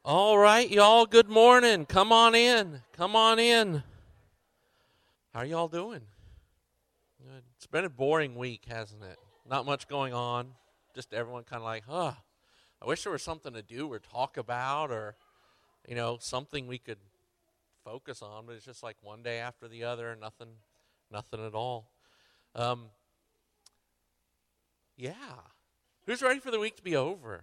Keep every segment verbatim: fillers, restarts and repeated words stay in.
All right, y'all, good morning. Come on in. Come on in. How are y'all doing? Good. It's been a boring week, hasn't it? Not much going on. Just everyone kind of like, huh, I wish there was something to do or talk about or, you know, something we could focus on, but it's just like one day after the other, nothing, nothing at all. Um, yeah. Who's ready for the week to be over?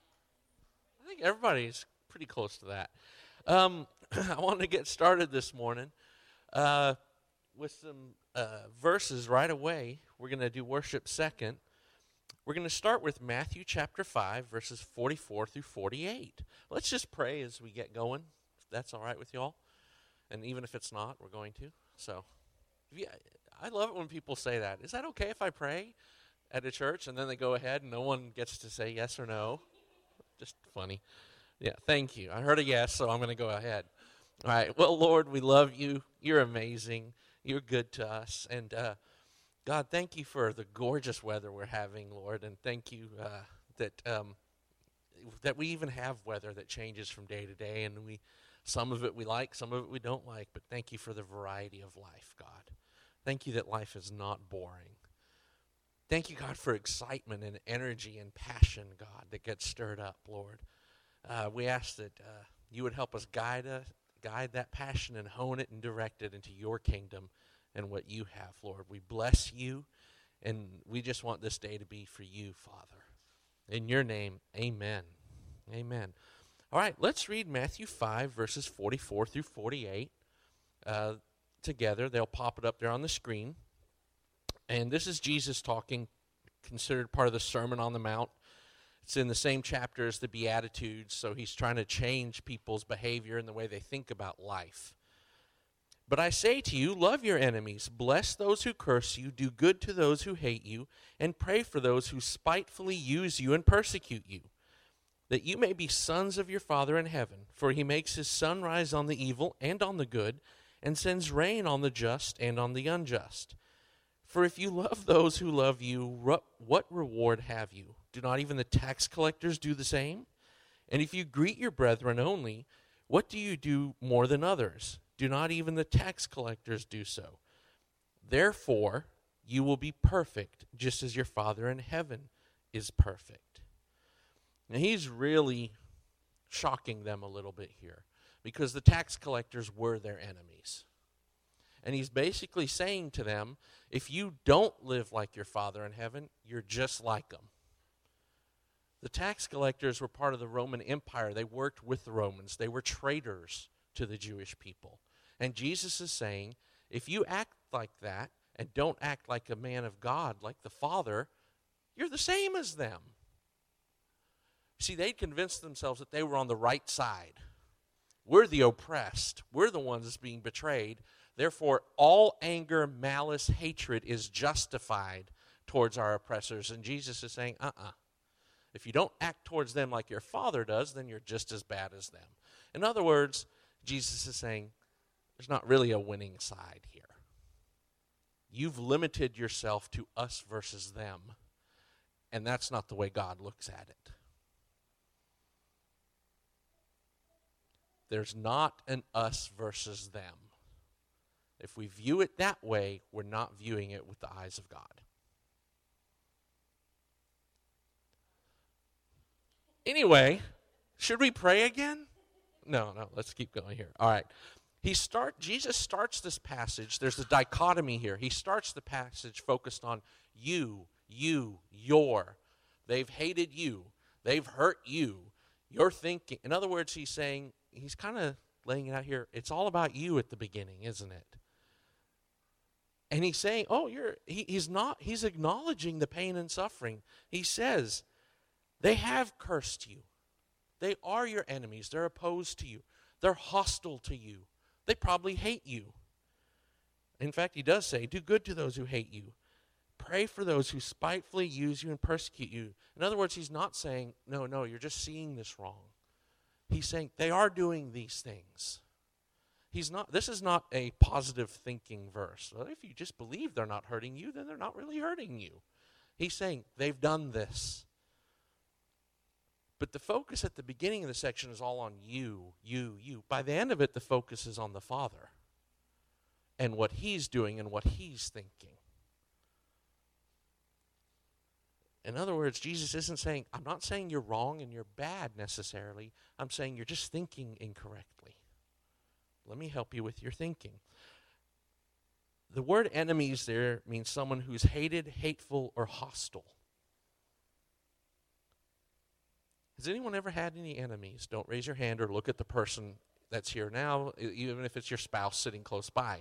I think everybody's pretty close to that. Um, I wanted to get started this morning uh, with some uh, verses right away. We're going to do worship second. We're going to start with Matthew chapter five, verses forty-four through forty-eight. Let's just pray as we get going, if that's all right with y'all. And even if it's not, we're going to. So, yeah, I love it when people say that. Is that okay if I pray at a church? And then they go ahead and no one gets to say yes or no. Just funny. Yeah, thank you. I heard a yes, so I'm going to go ahead. All right. Well, Lord, we love you. You're amazing. You're good to us. And, uh, God, thank you for the gorgeous weather we're having, Lord. And thank you uh, that um, that we even have weather that changes from day to day. And we, some of it we like, some of it we don't like. But thank you for the variety of life, God. Thank you that life is not boring. Thank you, God, for excitement and energy and passion, God, that gets stirred up, Lord. Uh, we ask that uh, you would help us guide us, guide that passion and hone it and direct it into your kingdom and what you have, Lord. We bless you, and we just want this day to be for you, Father. In your name, amen. Amen. All right, let's read Matthew five, verses forty-four through forty-eight uh, together. They'll pop it up there on the screen. And this is Jesus talking, considered part of the Sermon on the Mount. It's in the same chapter as the Beatitudes, so he's trying to change people's behavior and the way they think about life. But I say to you, love your enemies, bless those who curse you, do good to those who hate you, and pray for those who spitefully use you and persecute you, that you may be sons of your Father in heaven. For he makes his sun rise on the evil and on the good, and sends rain on the just and on the unjust. For if you love those who love you, what reward have you? Do not even the tax collectors do the same? And if you greet your brethren only, what do you do more than others? Do not even the tax collectors do so? Therefore, you will be perfect, just as your Father in heaven is perfect. Now, he's really shocking them a little bit here, because the tax collectors were their enemies. And he's basically saying to them, if you don't live like your Father in heaven, you're just like them. The tax collectors were part of the Roman Empire. They worked with the Romans. They were traitors to the Jewish people. And Jesus is saying, if you act like that and don't act like a man of God, like the Father, you're the same as them. See, they convinced themselves that they were on the right side. We're the oppressed. We're the ones that's being betrayed. Therefore, all anger, malice, hatred is justified towards our oppressors. And Jesus is saying, uh-uh. If you don't act towards them like your Father does, then you're just as bad as them. In other words, Jesus is saying, there's not really a winning side here. You've limited yourself to us versus them, and that's not the way God looks at it. There's not an us versus them. If we view it that way, we're not viewing it with the eyes of God. Anyway, should we pray again? No, no, let's keep going here. All right. He start Jesus starts this passage. There's a dichotomy here. He starts the passage focused on you, you, your. They've hated you. They've hurt you. You're thinking. In other words, he's saying, he's kind of laying it out here. It's all about you at the beginning, isn't it? And he's saying, oh, you're, he, he's not, he's acknowledging the pain and suffering. He says, they have cursed you. They are your enemies. They're opposed to you. They're hostile to you. They probably hate you. In fact, he does say, do good to those who hate you. Pray for those who spitefully use you and persecute you. In other words, he's not saying, no, no, you're just seeing this wrong. He's saying they are doing these things. He's not. This is not a positive thinking verse. Well, if you just believe they're not hurting you, then they're not really hurting you. He's saying they've done this. But the focus at the beginning of the section is all on you, you, you. By the end of it, the focus is on the Father and what He's doing and what He's thinking. In other words, Jesus isn't saying, I'm not saying you're wrong and you're bad necessarily. I'm saying you're just thinking incorrectly. Let me help you with your thinking. The word enemies there means someone who's hated, hateful, or hostile. Has anyone ever had any enemies? Don't raise your hand or look at the person that's here now, even if it's your spouse sitting close by.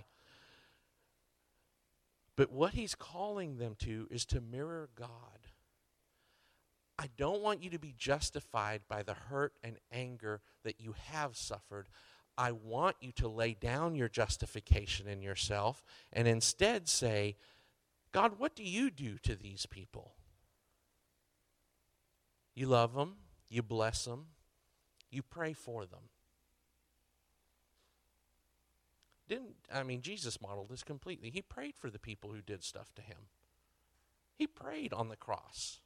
But what he's calling them to is to mirror God. I don't want you to be justified by the hurt and anger that you have suffered. I want you to lay down your justification in yourself and instead say, God, what do you do to these people? You love them. You bless them. You pray for them. Didn't, I mean, Jesus modeled this completely. He prayed for the people who did stuff to him. He prayed on the cross.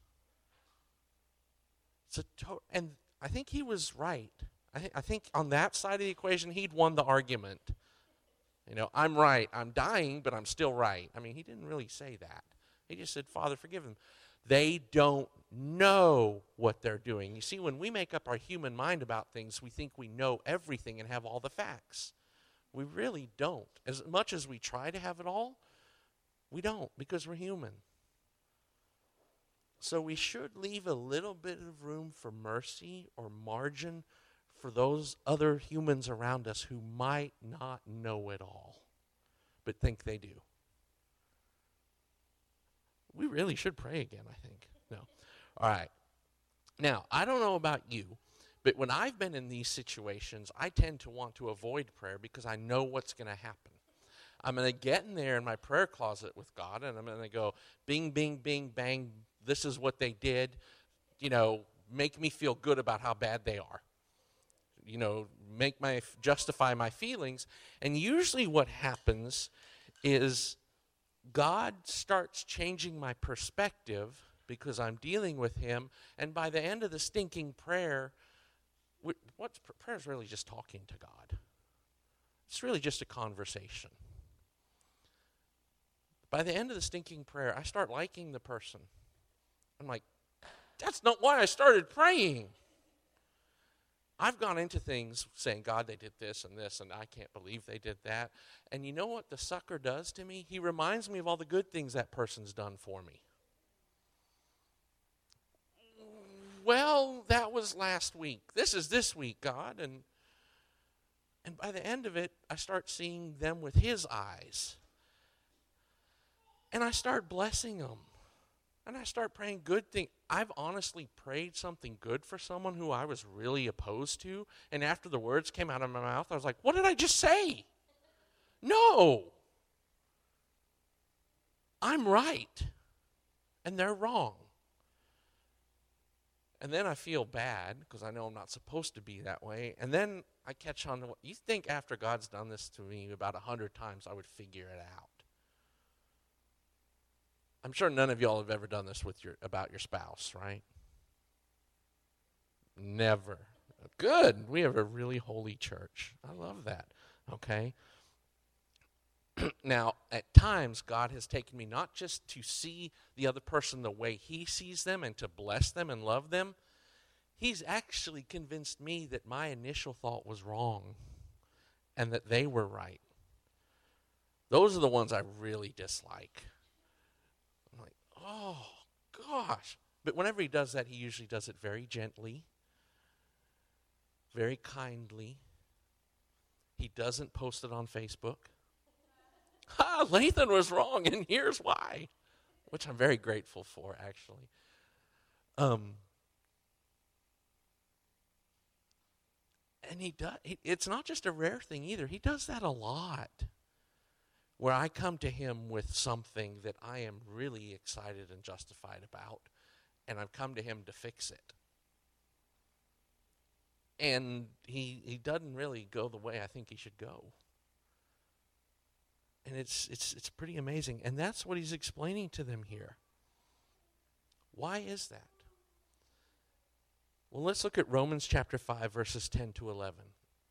It's a to- and I think he was right. I, th- I think on that side of the equation, he'd won the argument. You know, I'm right. I'm dying, but I'm still right. I mean, he didn't really say that. He just said, Father, forgive them. They don't know what they're doing. You see, when we make up our human mind about things, we think we know everything and have all the facts. We really don't. As much as we try to have it all, we don't, because we're human. So we should leave a little bit of room for mercy or margin for those other humans around us who might not know it all, but think they do. We really should pray again, I think. No. All right. Now, I don't know about you, but when I've been in these situations, I tend to want to avoid prayer because I know what's going to happen. I'm going to get in there in my prayer closet with God, and I'm going to go, bing, bing, bing, bang, this is what they did. You know, make me feel good about how bad they are. You know, make my, justify my feelings. And usually what happens is God starts changing my perspective because I'm dealing with him, and by the end of the stinking prayer, what's prayer is really just talking to God. It's really just a conversation. By the end of the stinking prayer, I start liking the person. I'm like, that's not why I started praying. I've gone into things saying, God, they did this and this, and I can't believe they did that. And you know what the sucker does to me? He reminds me of all the good things that person's done for me. Well, that was last week. This is this week, God. And, and by the end of it, I start seeing them with his eyes. And I start blessing them. And I start praying good things. I've honestly prayed something good for someone who I was really opposed to. And after the words came out of my mouth, I was like, what did I just say? No. I'm right. And they're wrong. And then I feel bad because I know I'm not supposed to be that way. And then I catch on to what you think after God's done this to me about a hundred times, I would figure it out. I'm sure none of y'all have ever done this with your about your spouse, right? Never. Good. We have a really holy church. I love that. Okay. Now, at times, God has taken me not just to see the other person the way he sees them and to bless them and love them. He's actually convinced me that my initial thought was wrong and that they were right. Those are the ones I really dislike. I'm like, oh, gosh. But whenever he does that, he usually does it very gently, very kindly. He doesn't post it on Facebook. Ha, Lathan was wrong, and here's why, which I'm very grateful for, actually. Um, and he does. He, it's not just a rare thing either. He does that a lot, where I come to him with something that I am really excited and justified about, and I've come to him to fix it. And he he doesn't really go the way I think he should go. And it's it's it's pretty amazing. And that's what he's explaining to them here. Why is that? Well, let's look at Romans chapter five, verses ten to eleven.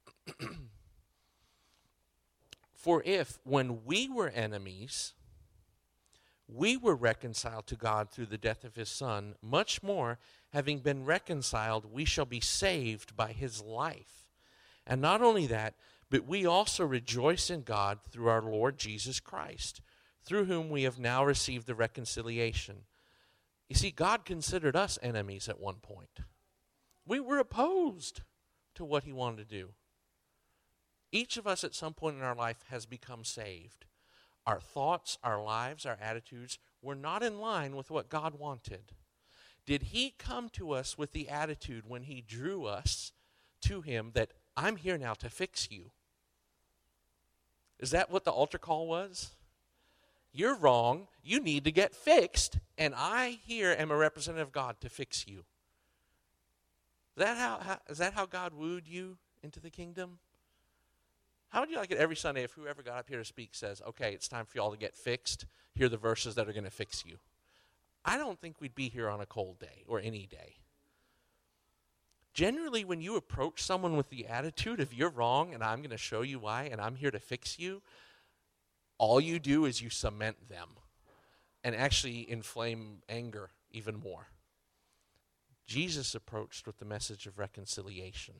For if, when we were enemies, we were reconciled to God through the death of his Son, much more, having been reconciled, we shall be saved by his life. And not only that, but we also rejoice in God through our Lord Jesus Christ, through whom we have now received the reconciliation. You see, God considered us enemies at one point. We were opposed to what he wanted to do. Each of us at some point in our life has become saved. Our thoughts, our lives, our attitudes were not in line with what God wanted. Did he come to us with the attitude when he drew us to him that I'm here now to fix you? Is that what the altar call was? You're wrong. You need to get fixed. And I here am a representative of God to fix you. Is that how, how, is that how God wooed you into the kingdom? How would you like it every Sunday if whoever got up here to speak says, okay, it's time for y'all to get fixed. Here are the verses that are going to fix you. I don't think we'd be here on a cold day or any day. Generally, when you approach someone with the attitude of you're wrong and I'm going to show you why and I'm here to fix you, all you do is you cement them and actually inflame anger even more. Jesus approached with the message of reconciliation.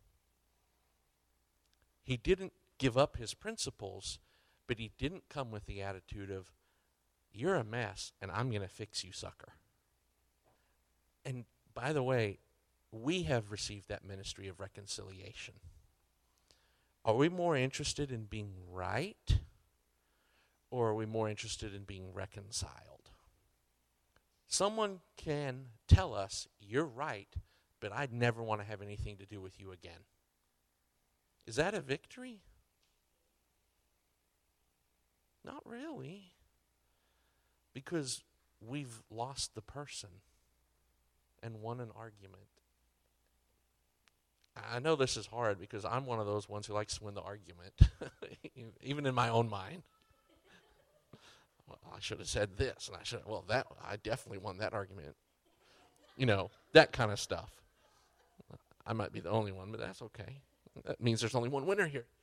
He didn't give up his principles, but he didn't come with the attitude of, you're a mess, and I'm going to fix you, sucker. And by the way, we have received that ministry of reconciliation. Are we more interested in being right, or are we more interested in being reconciled? Someone can tell us, you're right, but I'd never want to have anything to do with you again. Is that a victory? Not really. Because we've lost the person and won an argument. I know this is hard because I'm one of those ones who likes to win the argument, even in my own mind. Well, I should have said this, and I should. Well, that I definitely won that argument. You know, that kind of stuff. I might be the only one, but that's okay. That means there's only one winner here.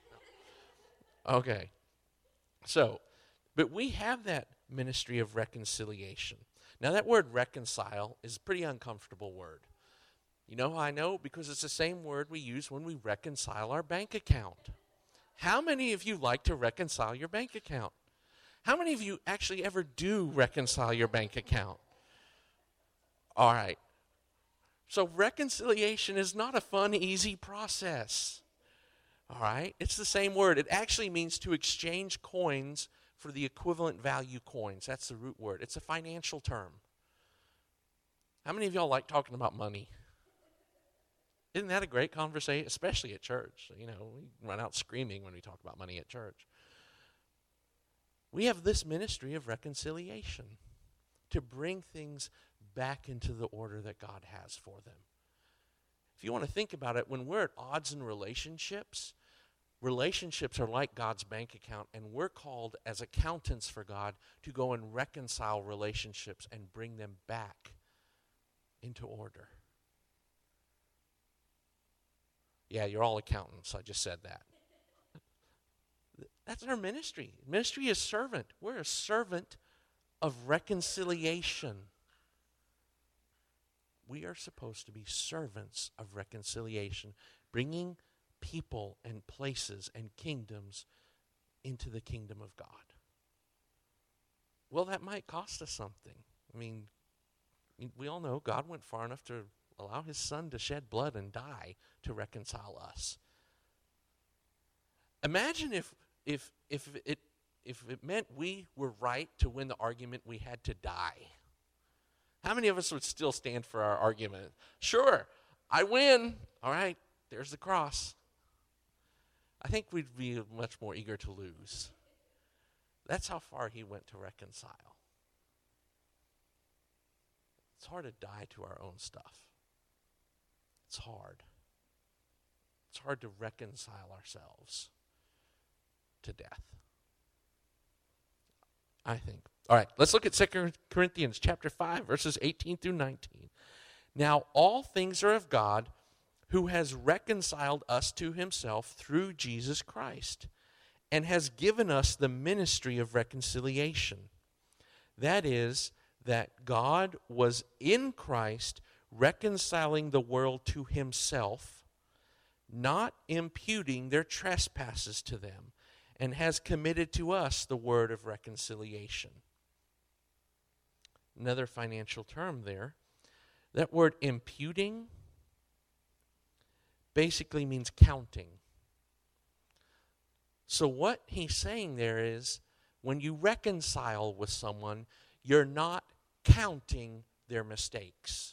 Okay. So, but we have that ministry of reconciliation. Now, that word reconcile is a pretty uncomfortable word. You know how I know? Because it's the same word we use when we reconcile our bank account. How many of you like to reconcile your bank account? How many of you actually ever do reconcile your bank account? All right. So reconciliation is not a fun, easy process. All right? It's the same word. It actually means to exchange coins for the equivalent value coins. That's the root word. It's a financial term. How many of y'all like talking about money? Isn't that a great conversation, especially at church? You know, we run out screaming when we talk about money at church. We have this ministry of reconciliation to bring things back into the order that God has for them. If you want to think about it, when we're at odds in relationships, relationships are like God's bank account, and we're called as accountants for God to go and reconcile relationships and bring them back into order. Yeah, you're all accountants. I just said that. That's our ministry. Ministry is servant. We're a servant of reconciliation. We are supposed to be servants of reconciliation, bringing people and places and kingdoms into the kingdom of God. Well, that might cost us something. I mean, we all know God went far enough to allow his son to shed blood and die to reconcile us. Imagine if if if it if it meant we were right to win the argument, we had to die. How many of us would still stand for our argument? Sure, I win. All right, there's the cross. I think we'd be much more eager to lose. That's how far he went to reconcile. It's hard to die to our own stuff. It's hard. It's hard to reconcile ourselves to death, I think. All right, let's look at Second Corinthians chapter five, verses eighteen through nineteen. Now all things are of God, who has reconciled us to himself through Jesus Christ, and has given us the ministry of reconciliation. That is, that God was in Christ reconciling the world to himself, not imputing their trespasses to them, and has committed to us the word of reconciliation. Another financial term there. That word imputing basically means counting. So what he's saying there is, when you reconcile with someone, you're not counting their mistakes.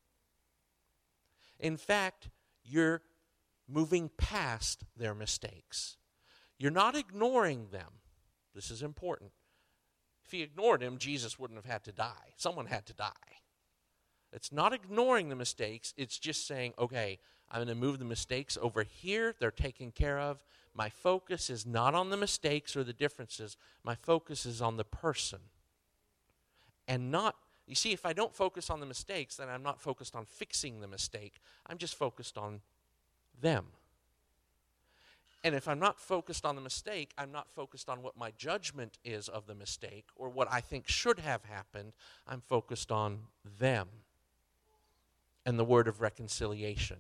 In fact, you're moving past their mistakes. You're not ignoring them. This is important. If he ignored him, Jesus wouldn't have had to die. Someone had to die. It's not ignoring the mistakes. It's just saying, okay, I'm going to move the mistakes over here. They're taken care of. My focus is not on the mistakes or the differences. My focus is on the person. And not, you see, if I don't focus on the mistakes, then I'm not focused on fixing the mistake. I'm just focused on them. And if I'm not focused on the mistake, I'm not focused on what my judgment is of the mistake or what I think should have happened. I'm focused on them and the word of reconciliation.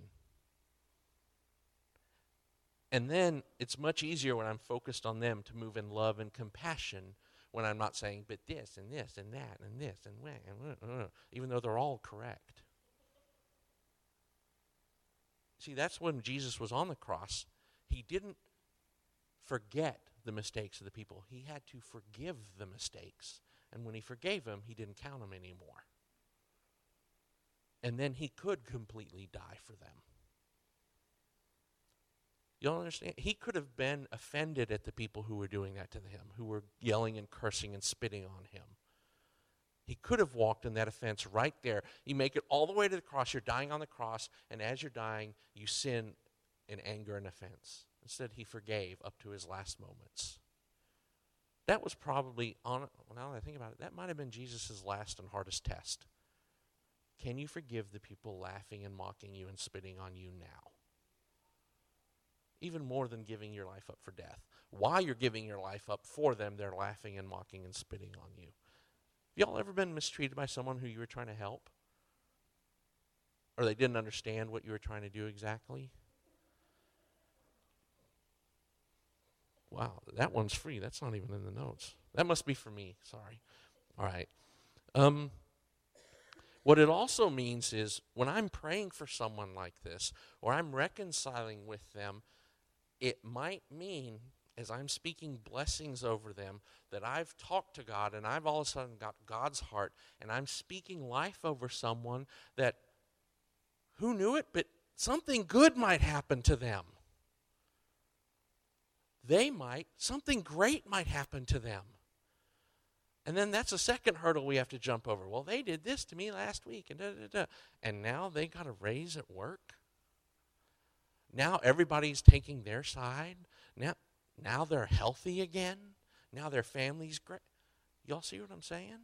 And then it's much easier when I'm focused on them to move in love and compassion, when I'm not saying, but this and this and that and this and that, and uh, uh, even though they're all correct. See, that's when Jesus was on the cross. He didn't forget the mistakes of the people. He had to forgive the mistakes. And when he forgave them, he didn't count them anymore. And then he could completely die for them. You don't understand? He could have been offended at the people who were doing that to him, who were yelling and cursing and spitting on him. He could have walked in that offense right there. You make it all the way to the cross. You're dying on the cross, and as you're dying, you sin in anger and offense. Instead, he forgave up to his last moments. That was probably, on. Now that I think about it, that might have been Jesus' last and hardest test. Can you forgive the people laughing and mocking you and spitting on you now? Even more than giving your life up for death. While you're giving your life up for them, they're laughing and mocking and spitting on you. Have y'all ever been mistreated by someone who you were trying to help? Or they didn't understand what you were trying to do exactly? Wow, that one's free. That's not even in the notes. That must be for me. Sorry. All right. Um, what it also means is when I'm praying for someone like this, or I'm reconciling with them, it might mean, as I'm speaking blessings over them, that I've talked to God and I've all of a sudden got God's heart, and I'm speaking life over someone that, who knew it, but something good might happen to them. They might, something great might happen to them. And then that's a second hurdle we have to jump over. Well, they did this to me last week, and da, da, da, and now they got a raise at work. Now everybody's taking their side. Now, now they're healthy again. Now their family's great. Y'all see what I'm saying?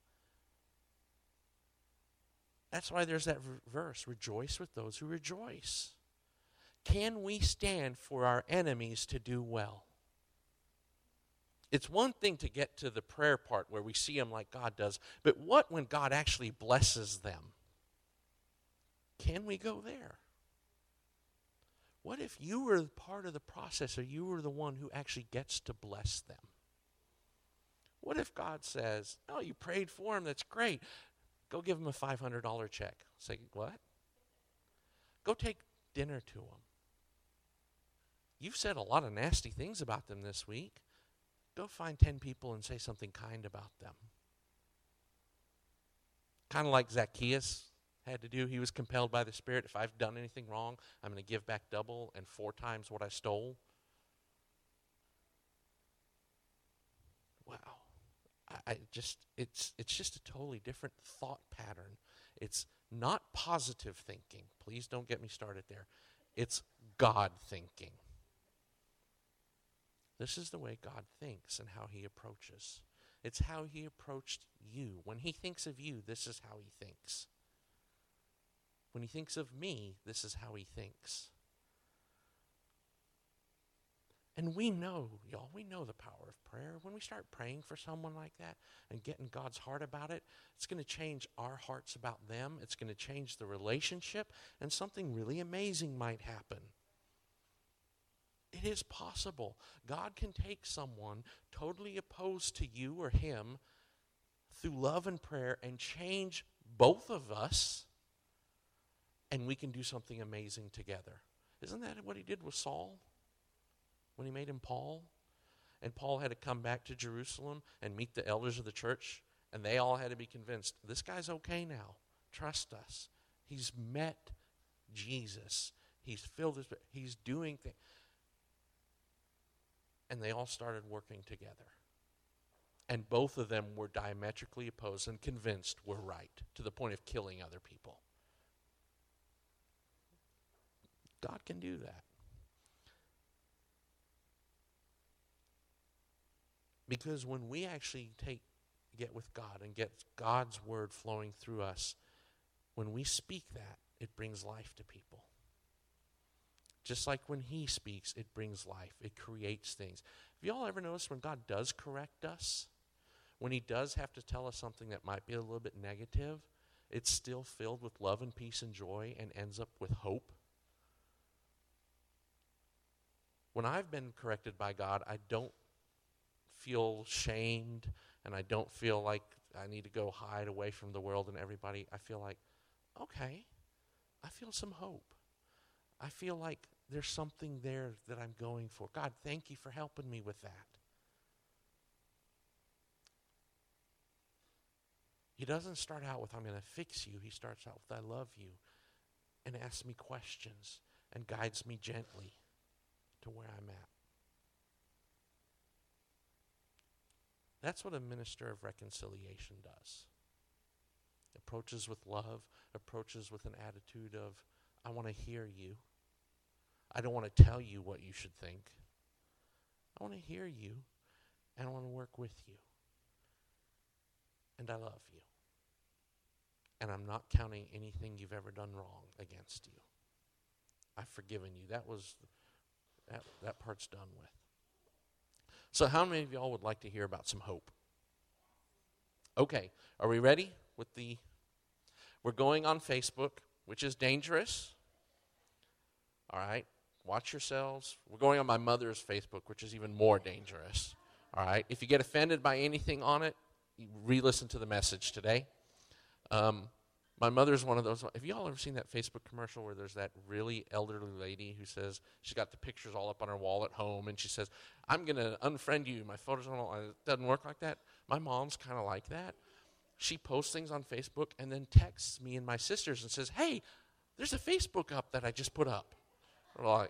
That's why there's that verse, rejoice with those who rejoice. Can we stand for our enemies to do well? It's one thing to get to the prayer part where we see them like God does, but what when God actually blesses them? Can we go there? What if you were part of the process, or you were the one who actually gets to bless them? What if God says, oh, you prayed for him, that's great. Go give him a five hundred dollars check. Say, what? Go take dinner to him. You've said a lot of nasty things about them this week. Go find ten people and say something kind about them. Kind of like Zacchaeus had to do. He was compelled by the Spirit. If I've done anything wrong, I'm going to give back double and four times what I stole. Wow. I, I just, it's, it's just a totally different thought pattern. It's not positive thinking. Please don't get me started there. It's God thinking. This is the way God thinks and how he approaches. It's how he approached you. When he thinks of you, this is how he thinks. When he thinks of me, this is how he thinks. And we know, y'all, we know the power of prayer. When we start praying for someone like that and getting God's heart about it, it's going to change our hearts about them. It's going to change the relationship, and something really amazing might happen. It is possible. God can take someone totally opposed to you or him through love and prayer and change both of us, and we can do something amazing together. Isn't that what he did with Saul when he made him Paul? And Paul had to come back to Jerusalem and meet the elders of the church, and they all had to be convinced, this guy's okay now. Trust us. He's met Jesus. He's filled his, he's doing things. And they all started working together. And both of them were diametrically opposed and convinced we're right, to the point of killing other people. God can do that. Because when we actually take, get with God and get God's word flowing through us, when we speak that, it brings life to people. Just like when he speaks, it brings life. It creates things. Have you all ever noticed when God does correct us, when he does have to tell us something that might be a little bit negative, it's still filled with love and peace and joy and ends up with hope? When I've been corrected by God, I don't feel shamed, and I don't feel like I need to go hide away from the world and everybody. I feel like, okay, I feel some hope. I feel like there's something there that I'm going for. God, thank you for helping me with that. He doesn't start out with, I'm going to fix you. He starts out with, I love you, and asks me questions and guides me gently to where I'm at. That's what a minister of reconciliation does. Approaches with love, approaches with an attitude of, I want to hear you. I don't want to tell you what you should think. I want to hear you, and I want to work with you. And I love you. And I'm not counting anything you've ever done wrong against you. I've forgiven you. That was, that, that part's done with. So how many of y'all would like to hear about some hope? Okay, are we ready with the, we're going on Facebook, which is dangerous. All right, watch yourselves. We're going on my mother's Facebook, which is even more dangerous. All right, if you get offended by anything on it, you re-listen to the message today. Um, my mother's one of those. Have you all ever seen that Facebook commercial where there's that really elderly lady who says she's got the pictures all up on her wall at home, and she says, I'm going to unfriend you. My photos don't all, it doesn't work like that. My mom's kind of like that. She posts things on Facebook and then texts me and my sisters and says, hey, there's a Facebook up that I just put up. We're like,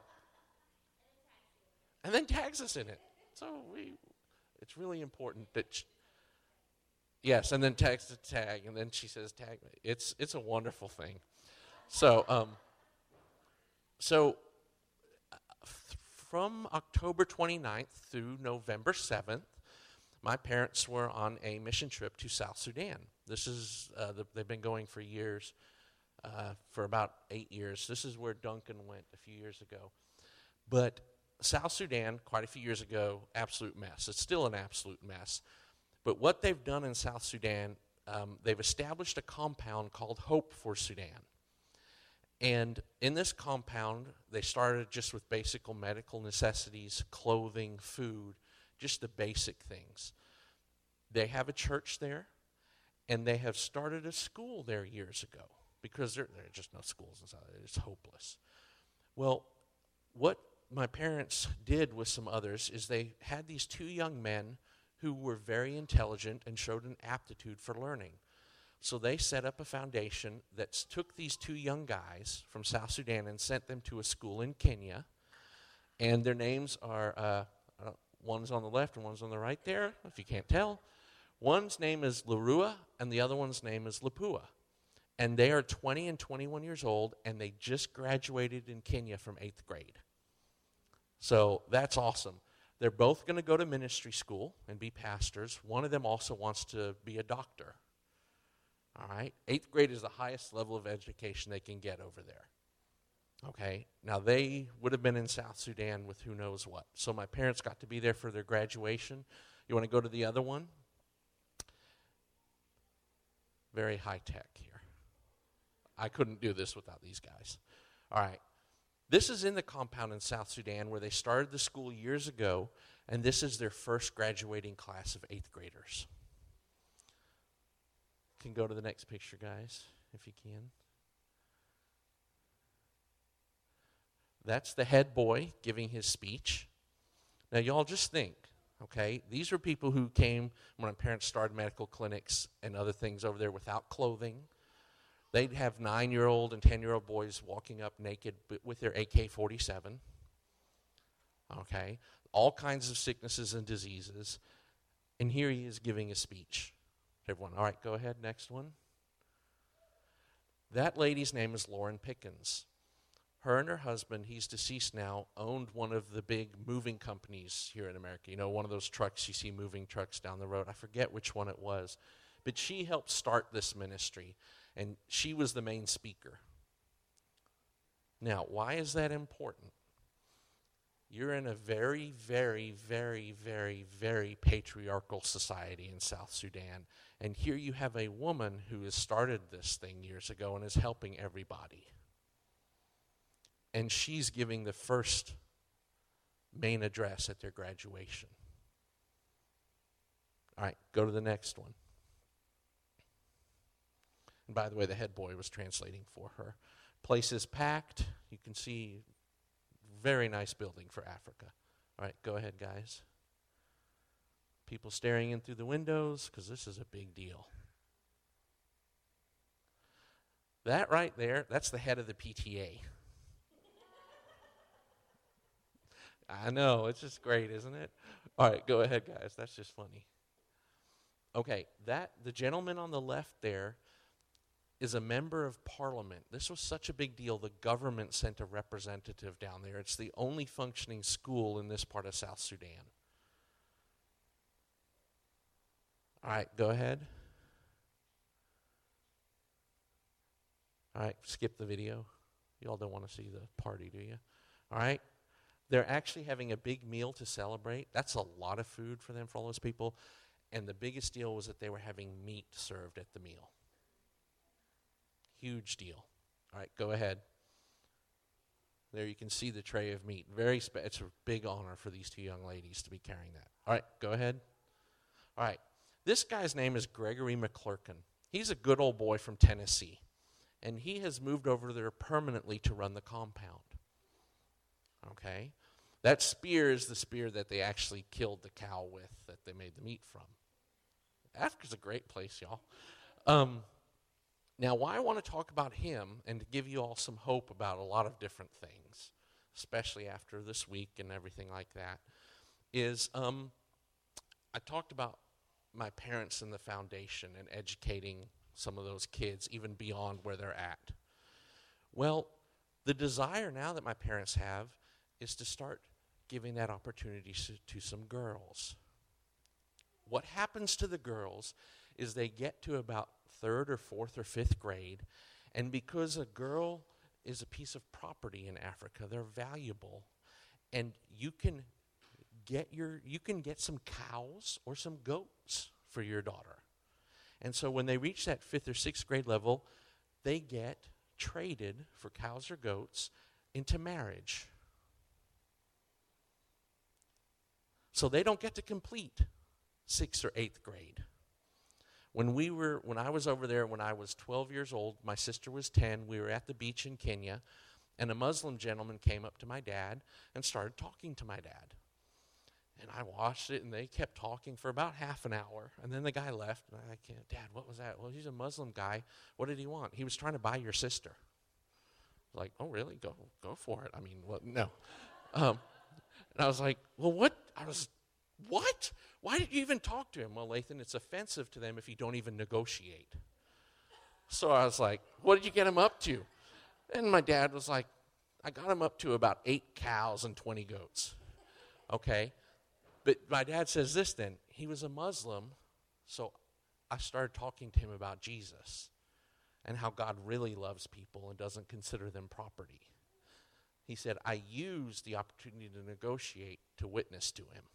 and then tags us in it. So we, it's really important that, she, yes, and then tags the tag, and then she says tag me. It's it's a wonderful thing. So um, so uh, from October twenty-ninth through November seventh, my parents were on a mission trip to South Sudan. This is uh, the, they've been going for years, uh, for about eight years. This is where Duncan went a few years ago. But South Sudan, quite a few years ago, absolute mess. It's still an absolute mess. But what they've done in South Sudan, um, they've established a compound called Hope for Sudan. And in this compound, they started just with basic medical necessities, clothing, food, just the basic things. They have a church there, and they have started a school there years ago because there, there are just no schools in South Sudan. It's hopeless. Well, what my parents did with some others is they had these two young men who were very intelligent and showed an aptitude for learning. So they set up a foundation that took these two young guys from South Sudan and sent them to a school in Kenya. And their names are, uh, one's on the left and one's on the right there, if you can't tell. One's name is Larua, and the other one's name is Lapua. And they are twenty and twenty-one years old, and they just graduated in Kenya from eighth grade. So that's awesome. They're both going to go to ministry school and be pastors. One of them also wants to be a doctor. All right? Eighth grade is the highest level of education they can get over there. Okay? Now, they would have been in South Sudan with who knows what. So my parents got to be there for their graduation. You want to go to the other one? Very high tech here. I couldn't do this without these guys. All right. This is in the compound in South Sudan where they started the school years ago, and this is their first graduating class of eighth graders. Can go to the next picture, guys, if you can. That's the head boy giving his speech. Now, y'all just think, okay, these are people who came when my parents started medical clinics and other things over there without clothing. They'd have nine-year-old and ten-year-old boys walking up naked with their A K forty-seven. Okay, all kinds of sicknesses and diseases. And here he is giving a speech. Everyone, all right, go ahead, next one. That lady's name is Lauren Pickens. Her and her husband, he's deceased now, owned one of the big moving companies here in America. You know, one of those trucks you see moving trucks down the road. I forget which one it was. But she helped start this ministry, and she was the main speaker. Now, why is that important? You're in a very, very, very, very, very patriarchal society in South Sudan. And here you have a woman who has started this thing years ago and is helping everybody. And she's giving the first main address at their graduation. All right, go to the next one. And by the way, the head boy was translating for her. Place is packed. You can see very nice building for Africa. All right, go ahead, guys. People staring in through the windows because this is a big deal. That right there, that's the head of the P T A. I know, it's just great, isn't it? All right, go ahead, guys. That's just funny. Okay, that the gentleman on the left there is a member of parliament. This was such a big deal, the government sent a representative down there. It's the only functioning school in this part of South Sudan. All right, go ahead. All right, skip the video. You all don't want to see the party, do you? All right. They're actually having a big meal to celebrate. That's a lot of food for them, for all those people. And the biggest deal was that they were having meat served at the meal. Huge deal. All right, go ahead. There you can see the tray of meat. Very spe- It's a big honor for these two young ladies to be carrying that. All right, go ahead. All right. This guy's name is Gregory McClurkin. He's a good old boy from Tennessee. And he has moved over there permanently to run the compound. Okay? That spear is the spear that they actually killed the cow with, that they made the meat from. Africa's a great place, y'all. Um, now, why I want to talk about him and to give you all some hope about a lot of different things, especially after this week and everything like that, is um, I talked about my parents and the foundation and educating some of those kids even beyond where they're at. Well, the desire now that my parents have is to start giving that opportunity to, to some girls. What happens to the girls is they get to about third or fourth or fifth grade, and because a girl is a piece of property in Africa, they're valuable, and you can get your you can get some cows or some goats for your daughter. And so when they reach that fifth or sixth grade level, they get traded for cows or goats into marriage. So they don't get to complete sixth or eighth grade. When we were, when I was over there, when I was twelve years old, my sister was ten, we were at the beach in Kenya, and a Muslim gentleman came up to my dad and started talking to my dad. And I watched it, and they kept talking for about half an hour. And then the guy left, and I can't, Dad, what was that? Well, he's a Muslim guy. What did he want? He was trying to buy your sister. I was like, oh, really? Go go for it. I mean, well, no. Um, and I was like, well, what? I was, what? Why did you even talk to him? Well, Lathan, it's offensive to them if you don't even negotiate. So I was like, what did you get him up to? And my dad was like, I got him up to about eight cows and twenty goats. Okay? But my dad says this then, he was a Muslim, so I started talking to him about Jesus and how God really loves people and doesn't consider them property. He said, I used the opportunity to negotiate to witness to him.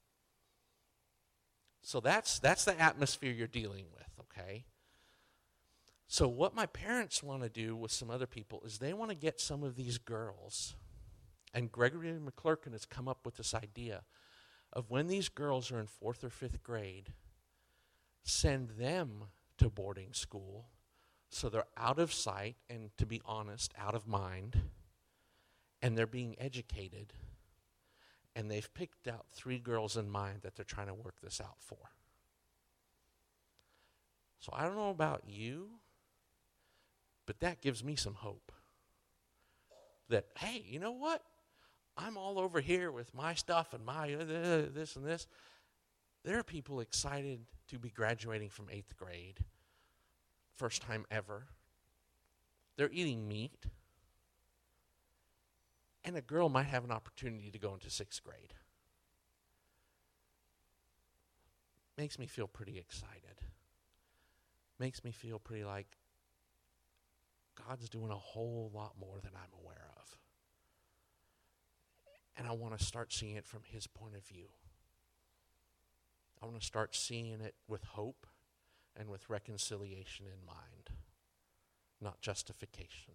So that's that's the atmosphere you're dealing with, okay? So what my parents want to do with some other people is they want to get some of these girls, and Gregory McClurkin has come up with this idea of when these girls are in fourth or fifth grade, send them to boarding school so they're out of sight and, to be honest, out of mind, and they're being educated, and they've picked out three girls in mind that they're trying to work this out for. So I don't know about you, but that gives me some hope. That, hey, you know what? I'm all over here with my stuff and my uh, this and this. There are people excited to be graduating from eighth grade. First time ever. They're eating meat. And a girl might have an opportunity to go into sixth grade. Makes me feel pretty excited. Makes me feel pretty like God's doing a whole lot more than I'm aware of. And I want to start seeing it from his point of view. I want to start seeing it with hope and with reconciliation in mind, not justification.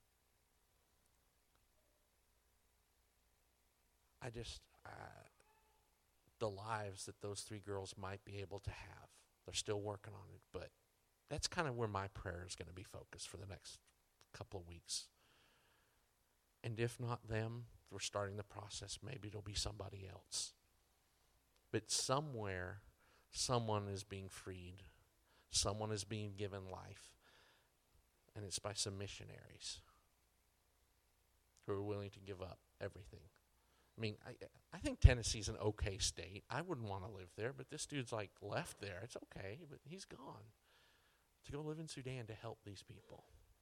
I just, uh, the lives that those three girls might be able to have, they're still working on it, but that's kind of where my prayer is going to be focused for the next couple of weeks. And if not them, we're starting the process, maybe it'll be somebody else. But somewhere, someone is being freed. Someone is being given life. And it's by some missionaries who are willing to give up everything. I mean, I I think Tennessee's an okay state. I wouldn't want to live there, but this dude's like left there. It's okay, but he's gone to go live in Sudan to help these people.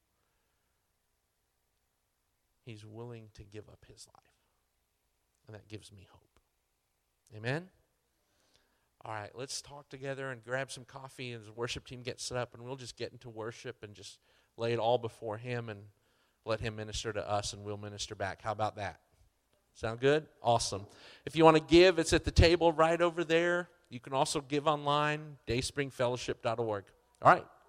He's willing to give up his life. And that gives me hope. Amen? All right, let's talk together and grab some coffee as the worship team gets set up, and we'll just get into worship and just lay it all before him and let him minister to us, and we'll minister back. How about that? Sound good? Awesome. If you want to give, it's at the table right over there. You can also give online, dayspring fellowship dot org. All right.